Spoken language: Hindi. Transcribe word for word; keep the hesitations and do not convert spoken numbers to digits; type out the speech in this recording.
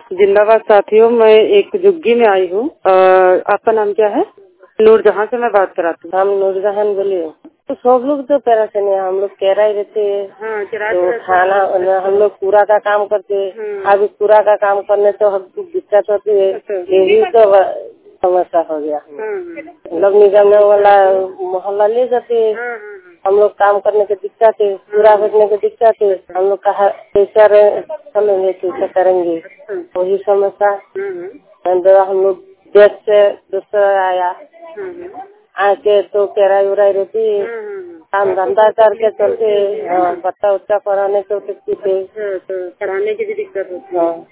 जिंदाबाद साथियों, मैं एक जुग्गी में आई हूँ। आपका नाम क्या है? नूरजहां से मैं बात कराती हूँ। हम नूरजहान बोलिए। तो सब लोग तो पैराशनी है, हम लोग किराया ही रहते हैं। हाँ, तो खाना हम लोग पूरा का काम करते हैं। अभी पूरा का काम करने तो हम दिक्कत होती है, यही तो समस्या हो गया। लोग निगम वाला मोहल्ला ले जाते हैं, हम लोग काम करने की दिक्कत है, पूरा करने की दिक्कत है। हम लोग कहा कैसा चलेंगे, कैसा करेंगे, वही समस्या। हम लोग देश से दूसरा आया आके तो किराया उराई रहती है, काम धंधा करके चलते, पत्ता उत्ता पढ़ाने के पढ़ाने की भी दिक्कत होती है।